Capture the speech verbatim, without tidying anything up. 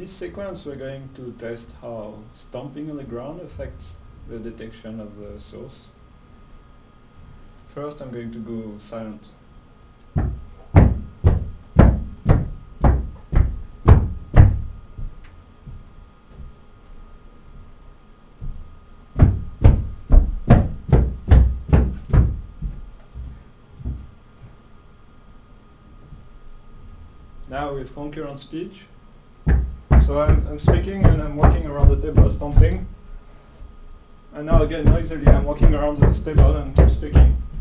this sequence, we're going to test how stomping on the ground affects the detection of the source. First, I'm going to go silent. Now with concurrent speech. So I'm, I'm speaking and I'm walking around the table stomping. And now again, noisily, I'm walking around the table and keep speaking.